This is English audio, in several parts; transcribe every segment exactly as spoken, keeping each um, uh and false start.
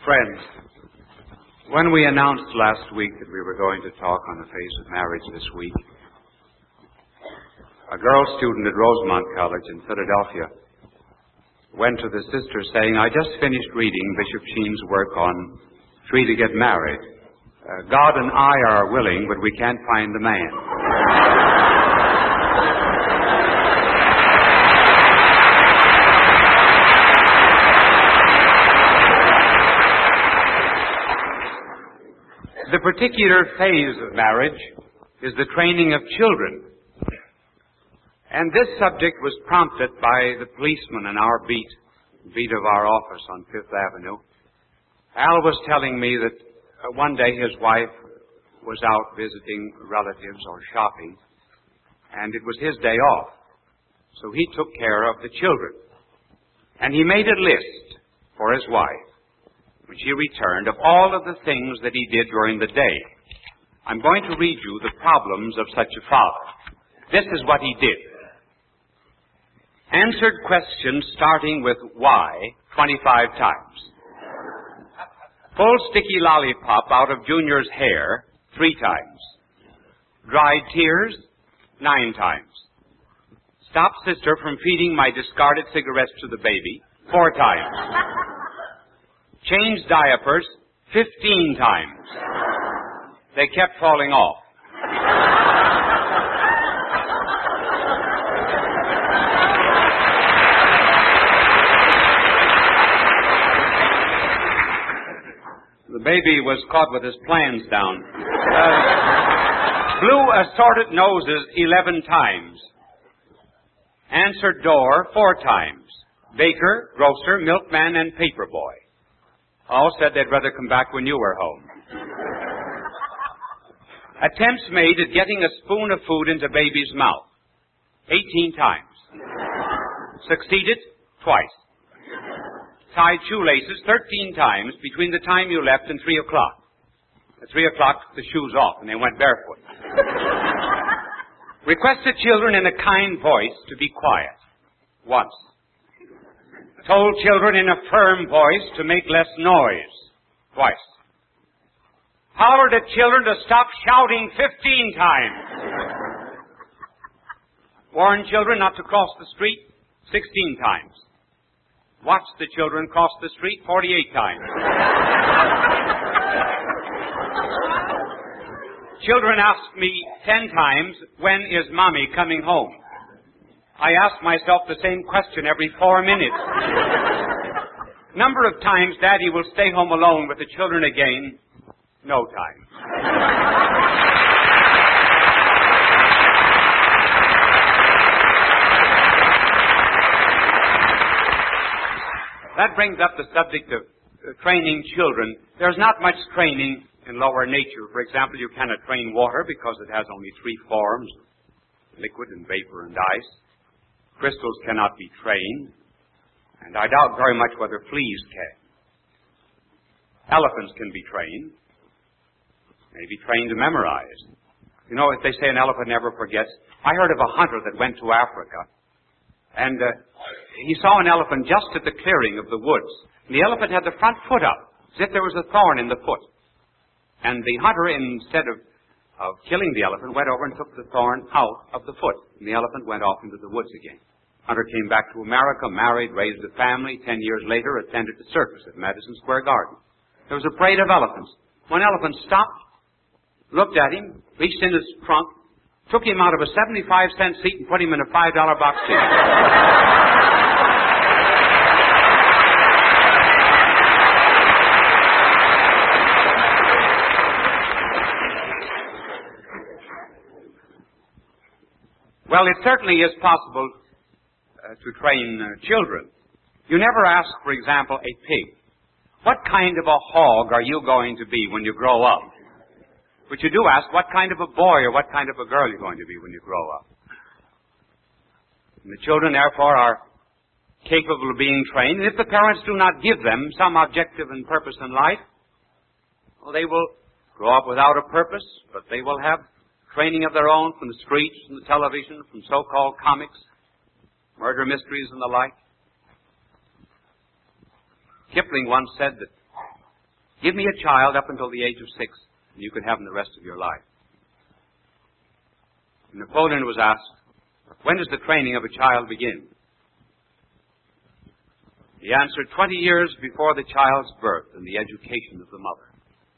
Friends, when we announced last week that we were going to talk on the phase of marriage this week, a girl student at Rosemont College in Philadelphia went to the sister saying, I just finished reading Bishop Sheen's work on Free to Get Married. Uh, God and I are willing, but we can't find the man. The particular phase of marriage is the training of children. And this subject was prompted by the policeman in our beat, beat of our office on Fifth Avenue. Al was telling me that uh, one day his wife was out visiting relatives or shopping, and it was his day off. So he took care of the children. And he made a list for his wife, when she returned, of all of the things that he did during the day. I'm going to read you the problems of such a father. This is what he did. Answered questions starting with why twenty-five times. Pulled sticky lollipop out of Junior's hair three times. Dried tears nine times. Stopped sister from feeding my discarded cigarettes to the baby four times. Changed diapers fifteen times. They kept falling off. The baby was caught with his plans down. Uh, blew assorted noses eleven times. Answered door four times. Baker, grocer, milkman, and paperboy. All said they'd rather come back when you were home. Attempts made at getting a spoon of food into baby's mouth. eighteen times. Succeeded twice. Tied shoelaces thirteen times between the time you left and three o'clock. At three o'clock, took the shoes off and they went barefoot. Requested children in a kind voice to be quiet. Once. Told children in a firm voice to make less noise. Twice. Hollered at children to stop shouting fifteen times. Warned children not to cross the street sixteen times. Watched the children cross the street forty-eight times. Children asked me ten times, when is Mommy coming home? I ask myself the same question every four minutes. Number of times Daddy will stay home alone with the children again, no time. That brings up the subject of uh, training children. There's not much training in lower nature. For example, you cannot train water because it has only three forms, liquid and vapor and ice. Crystals cannot be trained, and I doubt very much whether fleas can. Elephants can be trained, may be trained to memorize. You know, if they say an elephant never forgets, I heard of a hunter that went to Africa, and uh, he saw an elephant just at the clearing of the woods. And the elephant had the front foot up, as if there was a thorn in the foot. And the hunter, instead of of killing the elephant, went over and took the thorn out of the foot. And the elephant went off into the woods again. Hunter came back to America, married, raised a family. Ten years later, attended the circus at Madison Square Garden. There was a parade of elephants. One elephant stopped, looked at him, reached in his trunk, took him out of a seventy-five cent seat and put him in a five dollar box ticket. Well, it certainly is possible uh, to train uh, children. You never ask, for example, a pig, what kind of a hog are you going to be when you grow up? But you do ask, what kind of a boy or what kind of a girl you're going to be when you grow up? And the children, therefore, are capable of being trained. And if the parents do not give them some objective and purpose in life, well, they will grow up without a purpose, but they will have training of their own from the streets, from the television, from so-called comics, murder mysteries and the like. Kipling once said that Give me a child up until the age of six, and you could have him the rest of your life. Napoleon was asked, when does the training of a child begin? He answered, twenty years before the child's birth and the education of the mother.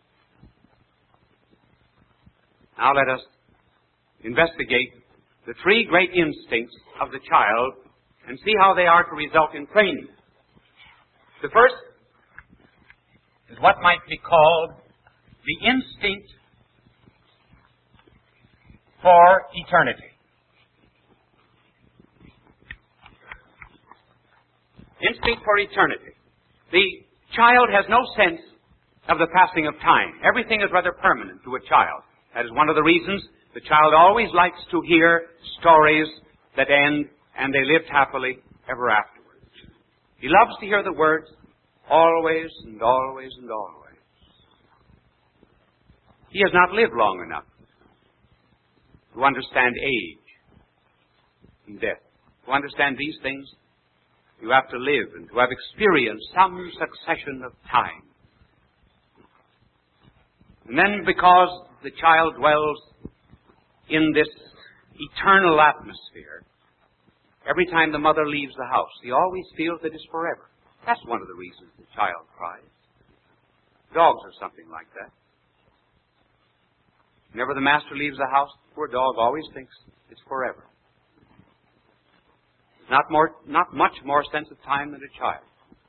Now let us investigate the three great instincts of the child and see how they are to result in training. The first is what might be called the instinct for eternity. Instinct for eternity. The child has no sense of the passing of time. Everything is rather permanent to a child. That is one of the reasons the child always likes to hear stories that end and they lived happily ever afterwards. He loves to hear the words always and always and always. He has not lived long enough to understand age and death. To understand these things, you have to live and to have experienced some succession of time. And then because the child dwells in this eternal atmosphere, every time the mother leaves the house, he always feels that it's forever. That's one of the reasons the child cries. Dogs are something like that. Whenever the master leaves the house, the poor dog always thinks it's forever. Not more, not much more sense of time than a child.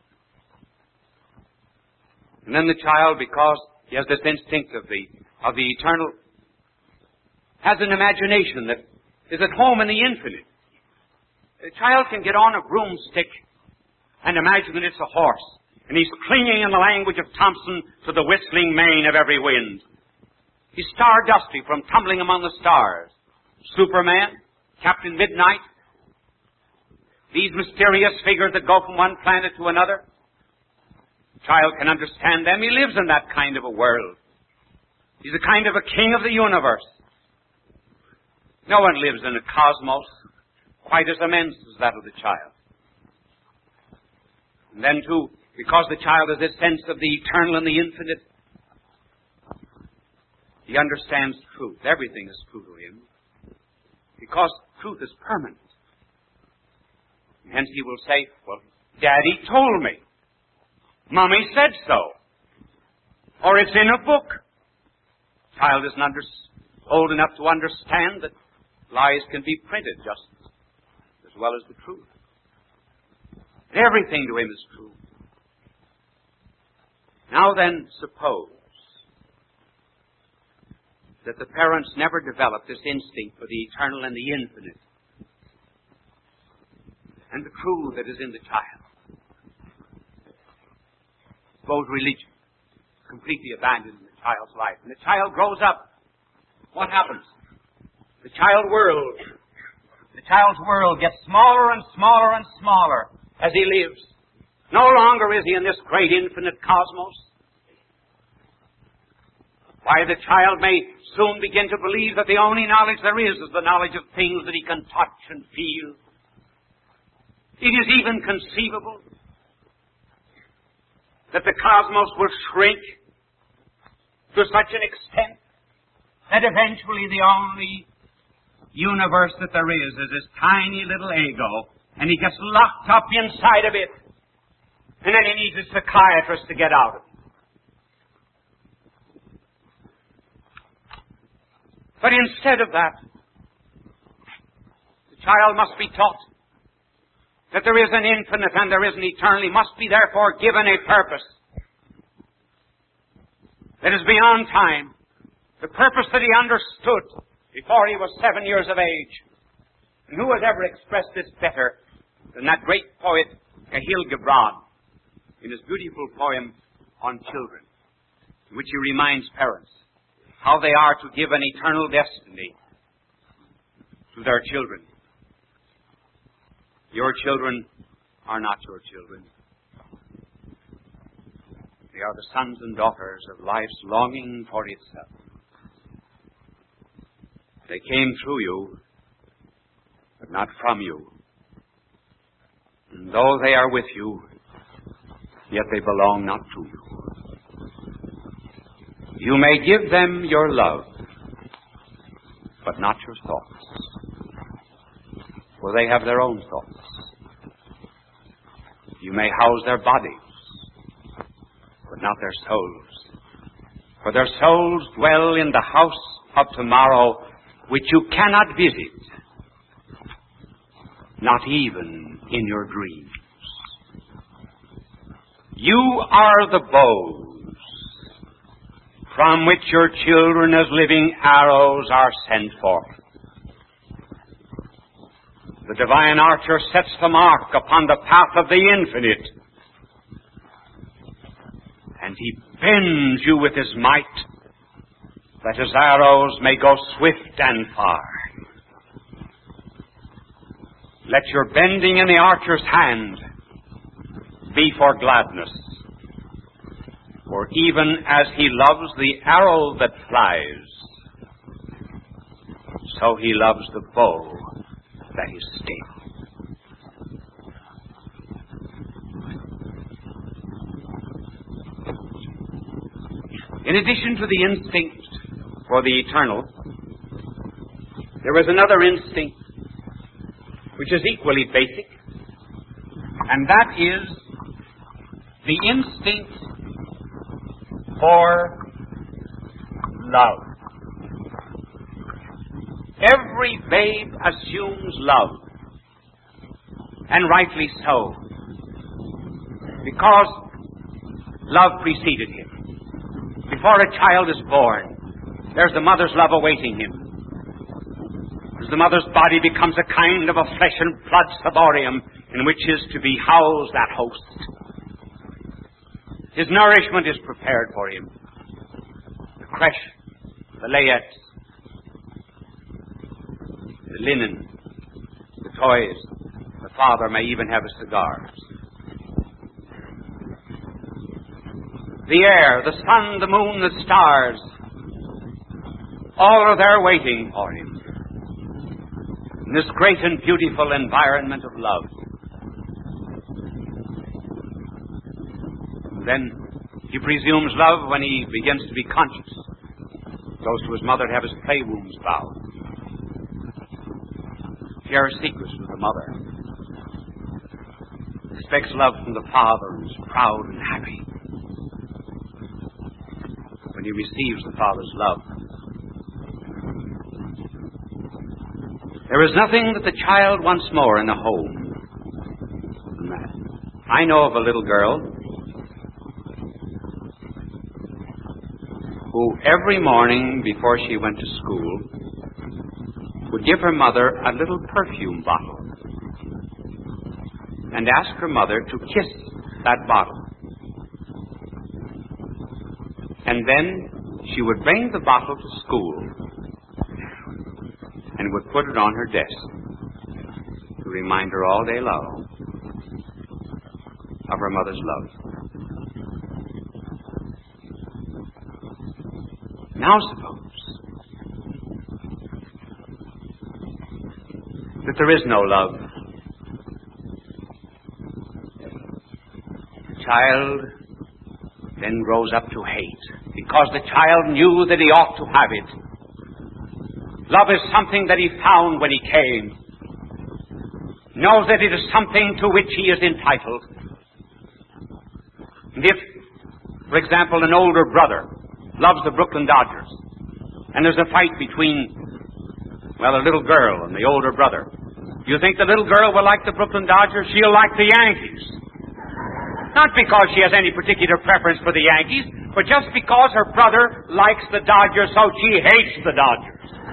And then the child, because he has this instinct of the, of the eternal, has an imagination that is at home in the infinite. A child can get on a broomstick and imagine that it's a horse, and he's clinging in the language of Thompson to the whistling mane of every wind. He's stardusty from tumbling among the stars. Superman, Captain Midnight, these mysterious figures that go from one planet to another. The child can understand them. He lives in that kind of a world. He's a kind of a king of the universe. No one lives in a cosmos quite as immense as that of the child. And then, too, because the child has this sense of the eternal and the infinite, he understands truth. Everything is true to him. Because truth is permanent. Hence he will say, well, Daddy told me. Mommy said so. Or it's in a book. Child isn't under, old enough to understand that lies can be printed just as well as the truth. Everything to him is true. Now then, suppose that the parents never developed this instinct for the eternal and the infinite and the true that is in the child. Suppose religion is completely abandoned in the child's life, and the child grows up. What happens? The child world, the child's world gets smaller and smaller and smaller as he lives. No longer is he in this great infinite cosmos. Why, the child may soon begin to believe that the only knowledge there is is the knowledge of things that he can touch and feel. It is even conceivable that the cosmos will shrink to such an extent that eventually the only universe that there is is this tiny little ego, and he gets locked up inside of it, and then he needs a psychiatrist to get out of it. But instead of that, the child must be taught that there is an infinite and there is an eternal. He must be therefore given a purpose that is beyond time. The purpose that he understood before he was seven years of age. And who has ever expressed this better than that great poet, Cahill Gibran, in his beautiful poem on children, in which he reminds parents how they are to give an eternal destiny to their children. Your children are not your children. They are the sons and daughters of life's longing for itself. They came through you, but not from you. And though they are with you, yet they belong not to you. You may give them your love, but not your thoughts, for they have their own thoughts. You may house their bodies, but not their souls, for their souls dwell in the house of tomorrow, which you cannot visit, not even in your dreams. You are the bows from which your children as living arrows are sent forth. The divine archer sets the mark upon the path of the infinite, and he bends you with his might, that his arrows may go swift and far. Let your bending in the archer's hand be for gladness, for even as he loves the arrow that flies, so he loves the bow that is stable. In addition to the instinct for the eternal, there is another instinct which is equally basic, and that is the instinct for love. Every babe assumes love, and rightly so, because love preceded him. Before a child is born, there's the mother's love awaiting him. As the mother's body becomes a kind of a flesh and blood ciborium in which is to be housed that host. His nourishment is prepared for him. The creche, the layette, the linen, the toys. The father may even have his cigars. The air, the sun, the moon, the stars, all are there waiting for him in this great and beautiful environment of love. Then he presumes love when he begins to be conscious. Goes to his mother to have his play wounds bowed. Shares secrets with the mother. Expects love from the father and is proud and happy when he receives the father's love. There is nothing that the child wants more in a home than that. I know of a little girl who every morning before she went to school would give her mother a little perfume bottle and ask her mother to kiss that bottle. And then she would bring the bottle to school and would put it on her desk to remind her all day long of her mother's love. Now suppose that there is no love. The child then grows up to hate, because the child knew that he ought to have it. Love is something that he found when he came. Knows that it is something to which he is entitled. And if, for example, an older brother loves the Brooklyn Dodgers, and there's a fight between, well, a little girl and the older brother, do you think the little girl will like the Brooklyn Dodgers? She'll like the Yankees. Not because she has any particular preference for the Yankees, but just because her brother likes the Dodgers, so she hates the Dodgers.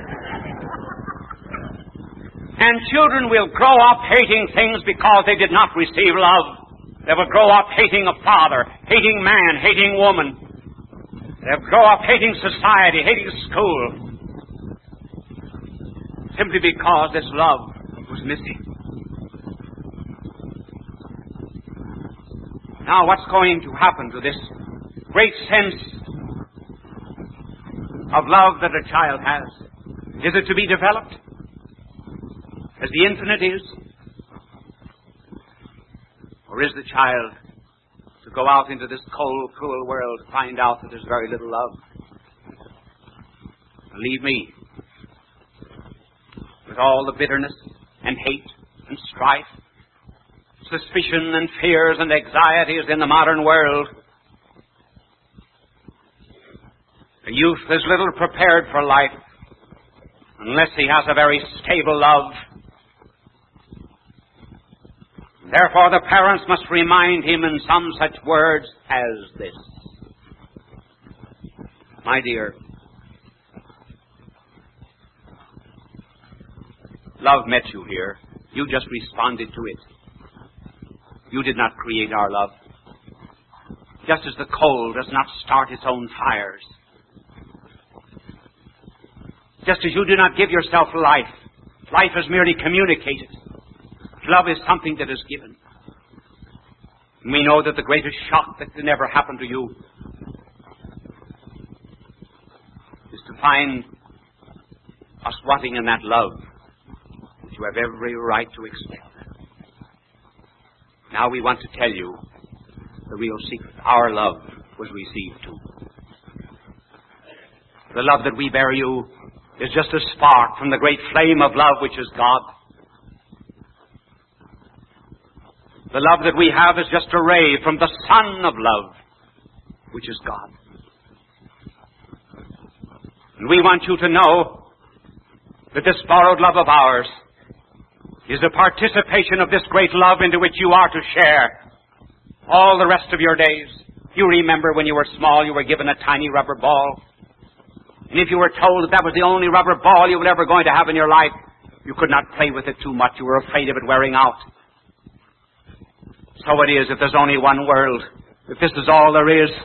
And children will grow up hating things because they did not receive love. They will grow up hating a father, hating man, hating woman. They'll grow up hating society, hating school, simply because this love was missing. Now, what's going to happen to this great sense of love that a child has? Is it to be developed as the infinite is? Or is the child to go out into this cold, cruel world to find out that there's very little love? Believe me, with all the bitterness and hate and strife, suspicion and fears and anxieties in the modern world, the youth is little prepared for life unless he has a very stable love. Therefore, the parents must remind him in some such words as this. My dear, love met you here. You just responded to it. You did not create our love. Just as the coal does not start its own fires. Just as you do not give yourself life. Life is merely communicated. Love is something that is given. And we know that the greatest shock that can ever happen to you is to find us wanting in that love that you have every right to expect. Now we want to tell you the real secret. Our love was received too. The love that we bear you is just a spark from the great flame of love which is God. The love that we have is just a ray from the sun of love, which is God. And we want you to know that this borrowed love of ours is a participation of this great love into which you are to share all the rest of your days. You remember when you were small, you were given a tiny rubber ball. And if you were told that that was the only rubber ball you were ever going to have in your life, you could not play with it too much. You were afraid of it wearing out. So it is if there's only one world, if this is all there is.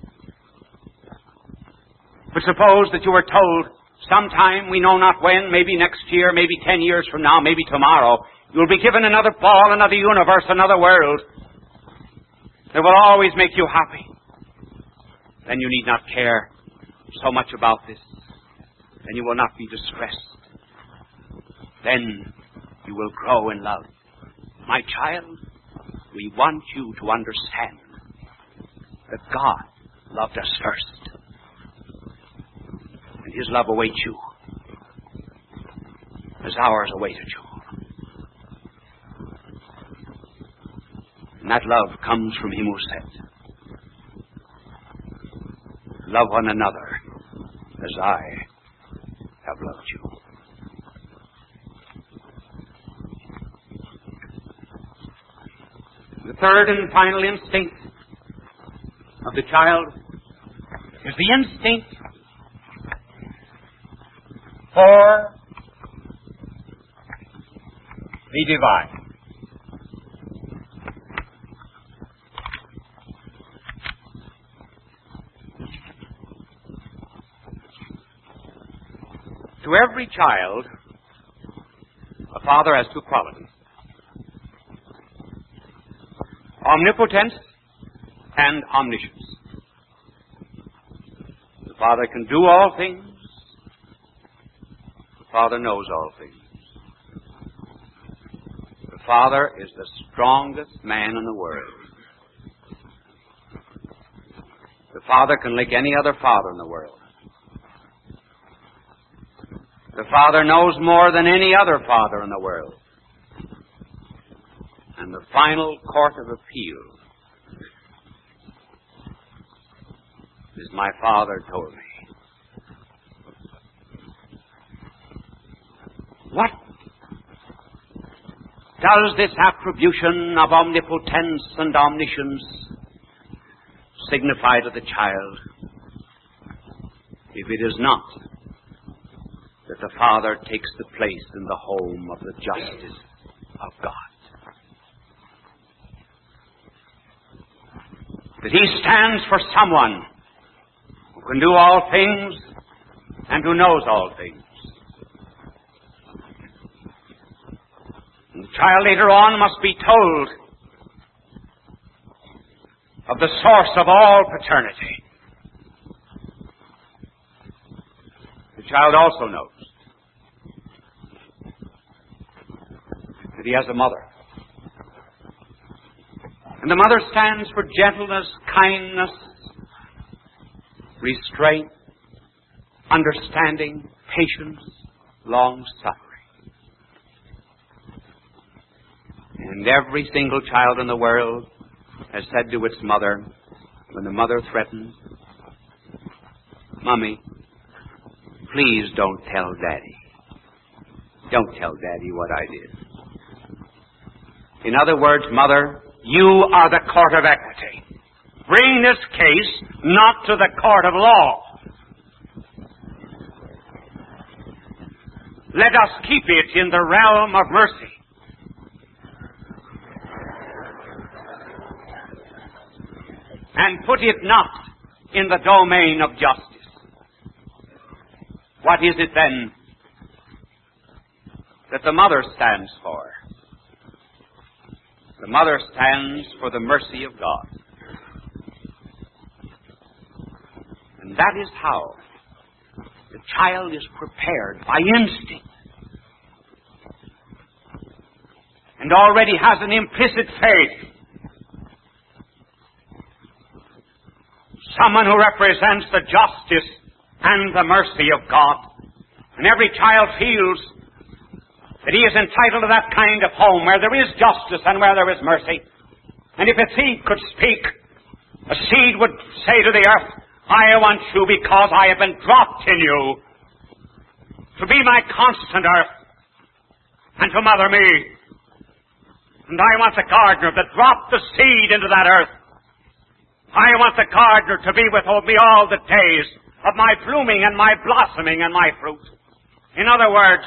But suppose that you were told sometime, we know not when, maybe next year, maybe ten years from now, maybe tomorrow, you'll be given another ball, another universe, another world that will always make you happy. Then you need not care so much about this. Then you will not be distressed. Then you will grow in love. My child, we want you to understand that God loved us first. And His love awaits you as ours awaited you. And that love comes from Him who said, love one another as I have loved you. The third and final instinct of the child is the instinct for the divine. To every child, a father has two qualities: omnipotence and omniscience. The Father can do all things. The Father knows all things. The Father is the strongest man in the world. The Father can lick any other father in the world. The Father knows more than any other father in the world. And the final court of appeal is my Father told me. What does this attribution of omnipotence and omniscience signify to the child if it is not that the Father takes the place in the home of the justice of God? That He stands for someone who can do all things and who knows all things. And the child later on must be told of the source of all paternity. The child also knows that he has a mother. And the mother stands for gentleness, kindness, restraint, understanding, patience, long-suffering. And every single child in the world has said to its mother, when the mother threatens, "Mommy, please don't tell Daddy. Don't tell Daddy what I did." In other words, Mother, you are the court of equity. Bring this case not to the court of law. Let us keep it in the realm of mercy. And put it not in the domain of justice. What is it then that the mother stands for? The mother stands for the mercy of God. And that is how the child is prepared by instinct and already has an implicit faith. Someone who represents the justice and the mercy of God. And every child feels that he is entitled to that kind of home where there is justice and where there is mercy. And if a seed could speak, a seed would say to the earth, "I want you because I have been dropped in you to be my constant earth and to mother me. And I want the gardener that dropped the seed into that earth. I want the gardener to be with me all the days of my blooming and my blossoming and my fruit." In other words,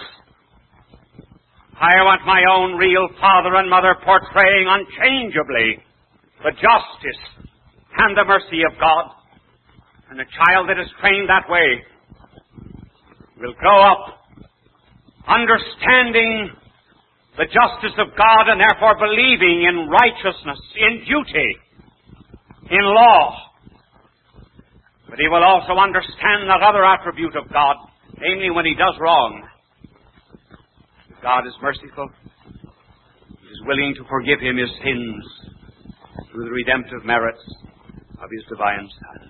I want my own real father and mother portraying unchangeably the justice and the mercy of God. And a child that is trained that way will grow up understanding the justice of God and therefore believing in righteousness, in duty, in law. But he will also understand that other attribute of God, namely when he does wrong. God is merciful. He is willing to forgive him his sins through the redemptive merits of his divine Son.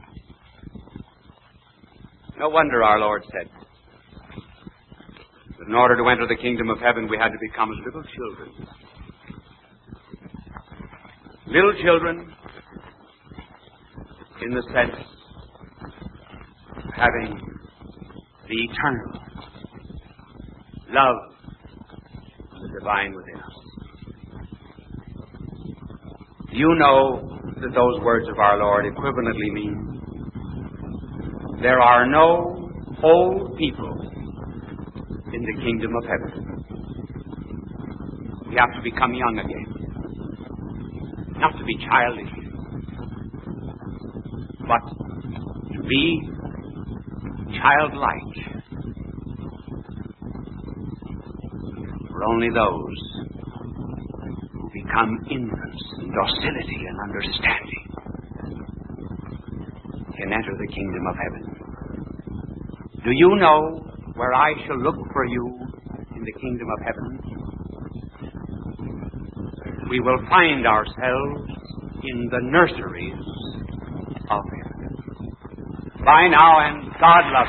No wonder our Lord said that in order to enter the kingdom of heaven we had to become as little children. Little children in the sense of having the eternal love of the divine within us. Do you know that those words of our Lord equivalently mean there are no old people in the kingdom of heaven? We have to become young again. Not to be childish, but to be childlike. For only those who become infants in docility and understanding can enter the kingdom of heaven. Do you know where I shall look for you in the kingdom of heaven? We will find ourselves in the nurseries of heaven. Bye now, and God love